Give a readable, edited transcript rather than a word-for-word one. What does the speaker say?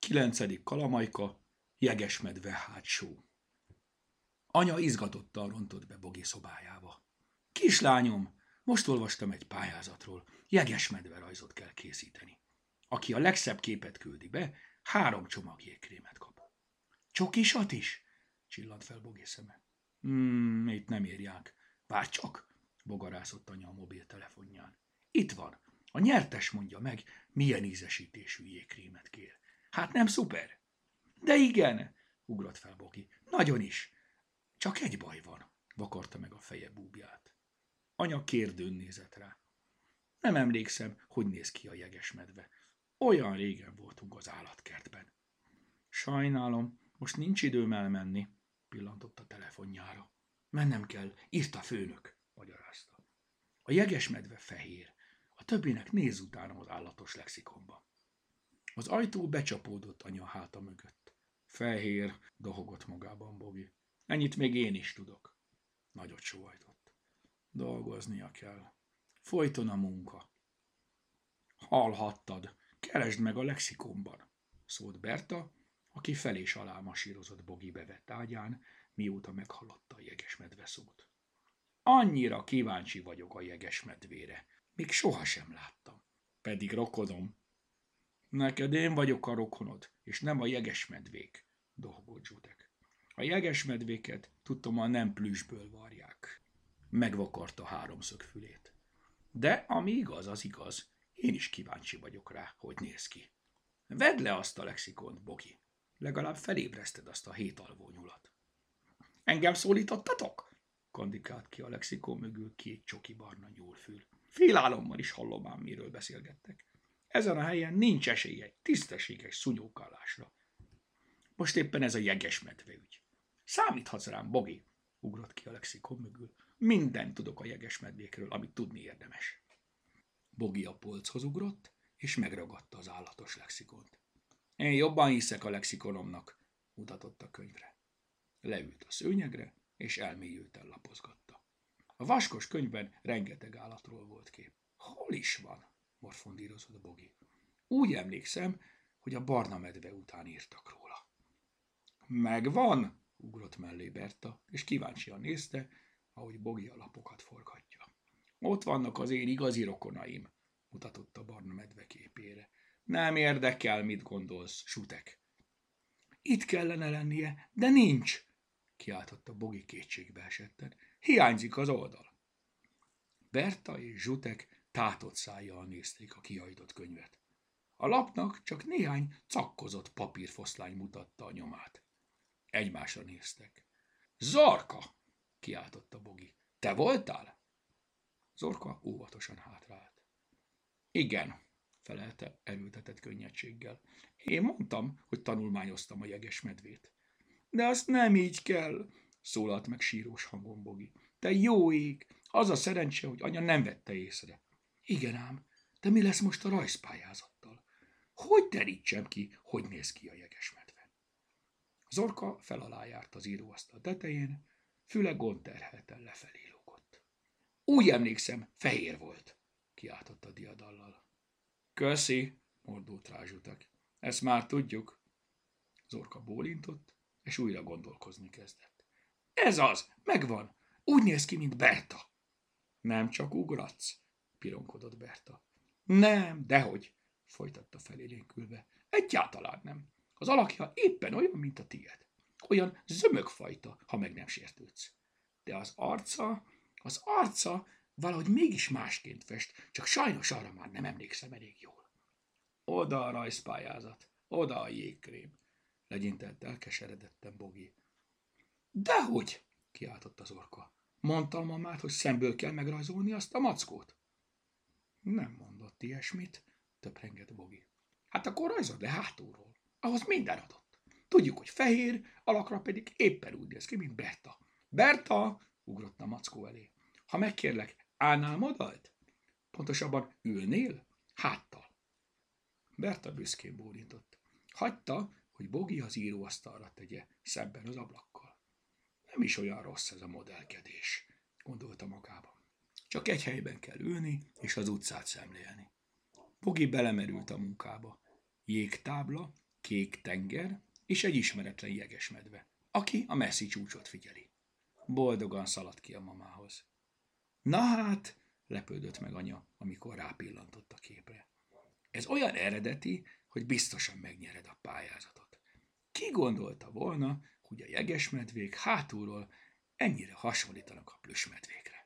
9. kalamajka, jegesmedve hátsó. Anya izgatottan rontott be Bogi szobájába. Kislányom, most olvastam egy pályázatról, jegesmedve rajzot kell készíteni. Aki a legszebb képet küldi be, 3 csomag jégkrémet kap. Csokisat is? Csillant fel Bogi szeme. Itt nem írják. Várj csak, bogarászott anya a mobiltelefonján. Itt van. A nyertes mondja meg, milyen ízesítésű jégkrémet kér. Hát nem szuper? De igen, ugrott fel Bogi. Nagyon is. Csak egy baj van, vakarta meg a feje búbját. Anya kérdőn nézett rá. Nem emlékszem, hogy néz ki a jegesmedve. Olyan régen voltunk az állatkertben. Sajnálom, most nincs időm elmenni, pillantott a telefonjára. Mennem kell, írt a főnök, magyarázta. A jegesmedve fehér, a többinek néz utána az állatos lexikonba. Az ajtó becsapódott anya háta mögött. Fehér, dohogott magában Bogi. Ennyit még én is tudok. Nagyot sóhajtott. Dolgoznia kell. Folyton a munka. Hallhattad, keresd meg a lexikonban, szólt Berta, aki fel és alá masírozott Bogi bevett ágyán, mióta meghallotta a jegesmedve szót. Annyira kíváncsi vagyok a jegesmedvére, még sohasem láttam. Pedig rokonom. Neked én vagyok a rokonod, és nem a jegesmedvék, dohogott Zsutek. A jegesmedvéket tudtommal nem plüsből varják. Megvakarta 3-szög fülét. De ami igaz, az igaz. Én is kíváncsi vagyok rá, hogy néz ki. Vedd le azt a lexikont, Bogi. Legalább felébreszted azt a 7 alvó nyulat. Engem szólítottatok? Kandikált ki a lexikon mögül 2 csoki barna nyúlfül. Félálommal is hallom ám, miről beszélgettek. Ezen a helyen nincs esély egy tisztességes szunyókálásra. Most éppen ez a jegesmedve ügy. Számíthatsz rám, Bogi, ugrott ki a lexikon mögül. Mindent tudok a jegesmedvékről, amit tudni érdemes. Bogi a polchoz ugrott, és megragadta az állatos lexikont. Én jobban hiszek a lexikonomnak, mutatott a könyvre. Leült a szőnyegre, és elmélyülten lapozgatta. A vaskos könyvben rengeteg állatról volt kép. Hol is van? Morfondírozott Bogi. Úgy emlékszem, hogy a barna medve után írtak róla. Megvan, ugrott mellé Berta, és kíváncsian nézte, ahogy Bogi a lapokat forgatja. Ott vannak az én igazi rokonaim, mutatott a barna medve képére. Nem érdekel, mit gondolsz, Zsutek. Itt kellene lennie, de nincs, kiáltotta Bogi kétségbe esetten. Hiányzik az oldal. Berta és Zsutek tátott szájjal nézték a kihajtott könyvet. A lapnak csak néhány cakkozott papírfoszlány mutatta a nyomát. Egymásra néztek. Zorka! Kiáltotta Bogi. Te voltál? Zorka óvatosan hátrált. Igen, felelte erőltetett könnyedséggel. Én mondtam, hogy tanulmányoztam a jegesmedvét. De azt nem így kell, szólalt meg sírós hangon Bogi. Te jó ég, az a szerencse, hogy anya nem vette észre. Igen ám, de mi lesz most a rajzpályázattal? Hogy derítsem ki, hogy néz ki a jegesmedve? Zorka fel alá járt az íróasztal tetején, füle gondterhelten lefelé lógott. Úgy emlékszem, fehér volt, kiáltotta diadallal. Köszi, mordult rá Zsutek. Ezt már tudjuk. Zorka bólintott, és újra gondolkozni kezdett. Ez az, megvan, úgy néz ki, mint Berta. Nem csak ugratsz, pironkodott Berta. Nem, dehogy, folytatta felélénkülve. Egyáltalán nem. Az alakja éppen olyan, mint a tiéd. Olyan zömögfajta, ha meg nem sértődsz. De az arca valahogy mégis másként fest, csak sajnos arra már nem emlékszem elég jól. Oda a rajzpályázat, oda a jégkrém, legyintett elkeseredetten Bogi. Dehogy, kiáltott az orka. Mondtam mamát, hogy szemből kell megrajzolni azt a mackót. Nem mondott ilyesmit, töprengett Bogi. Hát akkor rajzold le hátulról. Ahhoz minden adott. Tudjuk, hogy fehér, alakra pedig éppen úgy néz ki, mint Berta. Berta, ugrott a mackó elé. Ha megkérlek, állnál modalt? Pontosabban ülnél? Háttal. Berta büszkén bólintott. Hagyta, hogy Bogi az íróasztalra tegye, szemben az ablakkal. Nem is olyan rossz ez a modellkedés, gondolta magában. Csak egy helyben kell ülni, és az utcát szemlélni. Bogi belemerült a munkába. Jégtábla, kék tenger és egy ismeretlen jegesmedve, aki a messzi csúcsot figyeli. Boldogan szaladt ki a mamához. Na hát, lepődött meg anya, amikor rápillantott a képre. Ez olyan eredeti, hogy biztosan megnyered a pályázatot. Ki gondolta volna, hogy a jegesmedvék hátulról ennyire hasonlítanak a plüssmedvékre?